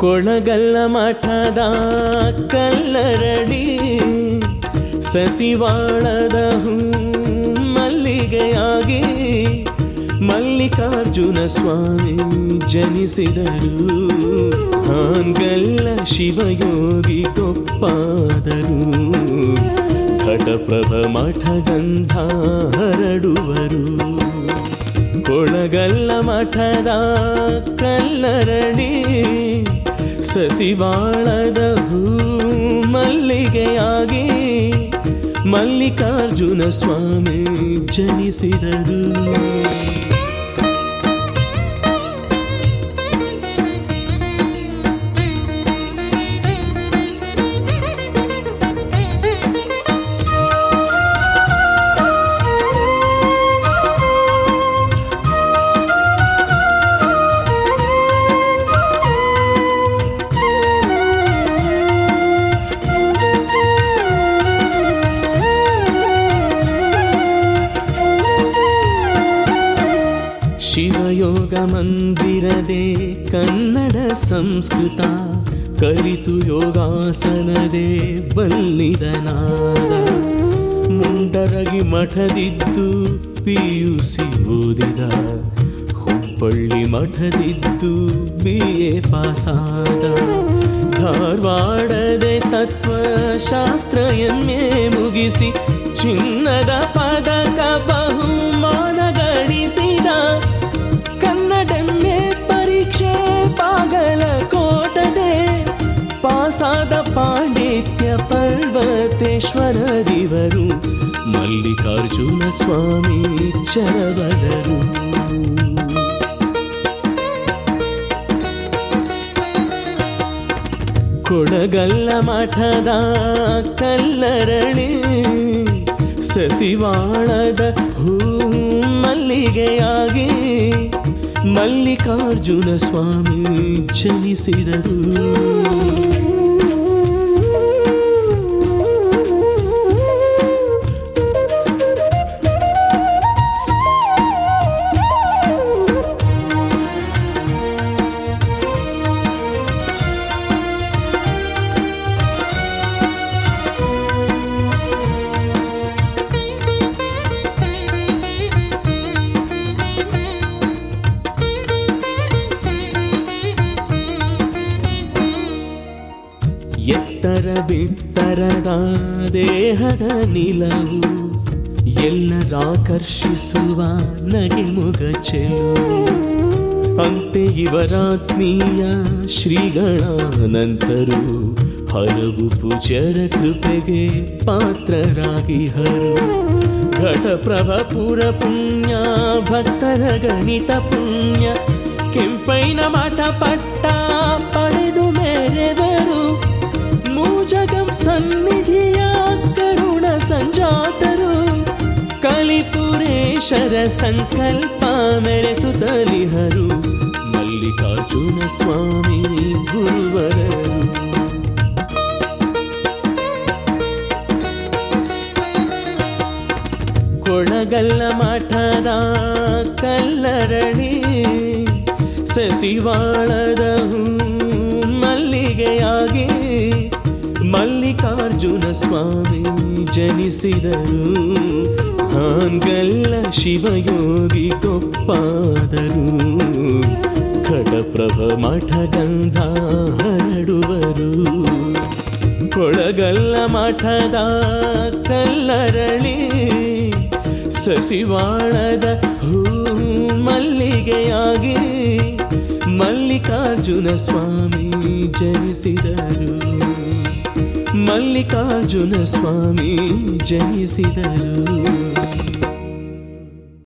ಕೊಳಗಲ್ಲ ಮಠದ ಕಲ್ಲರಡಿ ಸಸಿವಾಳದ ಮಲ್ಲಿಗೆಯಾಗಿ ಮಲ್ಲಿಕಾರ್ಜುನ ಸ್ವಾಮಿ ಜನಿಸಿದರು. ಹಾಂಗಲ್ಲ ಶಿವಯೋಗಿ ಗೊಪ್ಪಾದರು. ಘಟಪ್ರಭ ಮಠಗಂಧ ಹರಡುವರು. ಕೊಳಗಲ್ಲ ಮಠದ ಕಲ್ಲರಡಿ ಸಸಿವಾಳದ ಮಲ್ಲಿಗೆಯಾಗಿ ಮಲ್ಲಿಕಾರ್ಜುನ ಸ್ವಾಮಿ ಜನಿಸಿದರು. ಶಿವಯೋಗ ಮಂದಿರದೆ ಕನ್ನಡ ಸಂಸ್ಕೃತ ಕಲಿತು ಯೋಗಾಸನದೆ ಬಲ್ಲಿದನಾದ. ಮುಂಡರಗಿ ಮಠದಿದ್ದು PUC ಓದಿದ. ಹುಬ್ಬಳ್ಳಿ ಮಠದಿದ್ದು BA ಪಾಸಾದ. ಧಾರವಾಡದೆ ತತ್ವಶಾಸ್ತ್ರ MA ಮುಗಿಸಿ ಚಿನ್ನದ ಪದಕ ಬಹುಮಾನ ಗಳಿಸಿದ. ಕನ್ನಡಮ್ಮೆ ಪರೀಕ್ಷೆ ಬಾಗಲಕೋಟದೆ ಪಾಸಾದ. ಪಾಂಡಿತ್ಯ ಪರ್ವತೇಶ್ವರರಿವರು ಮಲ್ಲಿಕಾರ್ಜುನ ಸ್ವಾಮಿ ಚರವದರು. ಕೊಳಗಲ್ಲ ಮಠದ ಕಲ್ಲರಳಿ ಸಸಿವಾಳದ ಮಲ್ಲಿಗೆಯಾಗಿ ಮಲ್ಲಿಕಾರ್ಜುನ ಸ್ವಾಮಿ ಜನಿಸಿದರು. ಎತ್ತರ ಬಿತ್ತರದ ದೇಹದ ನಿಲವು ಎಲ್ಲರಾಕರ್ಷಿಸುವ ನಗೆಮುಗ ಚೆಲುವು. ಅಂತೆ ಇವರಾತ್ಮೀಯ ಶ್ರೀಗಳಾನಂತರು ಹಲವು ಪೂಜ್ಯರ ಕೃಪೆಗೆ ಪಾತ್ರರಾಗಿಹರು. ಘಟಪ್ರಭ ಪುರ ಪುಣ್ಯ ಭಕ್ತರ ಗಣಿತ ಪುಣ್ಯ ಕೆಂಪೈನ ಮಠ ಪಟ್ಟ ಪಡೆದು ಮೇರೆವರು. ಮೂಜಗಂ ಸನ್ನಿಧಿಯ ಕರುಣ ಸಂಜಾತರು ಕಲಿಪುರೇಶರ ಸಂಕಲ್ಪ ಮೆರೆಸುತ್ತಲಿಹರು. ಮಲ್ಲಿಕಾರ್ಜುನ ಸ್ವಾಮಿ ಗುರುವರರು. ಕೊಳಗಲ್ಲ ಮಠದ ಕಲ್ಲರಳಿ ಸಸಿವಾಳದ ಮಲ್ಲಿಗೆಯಾಗಿ ಮಲ್ಲಿಕಾರ್ಜುನ ಸ್ವಾಮಿ ಜನಿಸಿದರು. ಹಾಂಗಲ್ಲ ಶಿವಯೋಗಿ ಗೊಪ್ಪಾದರು. ಘಟಪ್ರಭ ಮಠಗಂಧ ಹರಡುವರು. ಕೊಳಗಲ್ಲ ಮಠದ ಕಲ್ಲರಳಿ ಸಸಿವಾಳದ ಮಲ್ಲಿಗೆಯಾಗಿ ಮಲ್ಲಿಕಾರ್ಜುನ ಸ್ವಾಮಿ ಜನಿಸಿದರು. ಮಲ್ಲಿಕಾರ್ಜುನ ಸ್ವಾಮಿ ಜನಿಸಿದರು.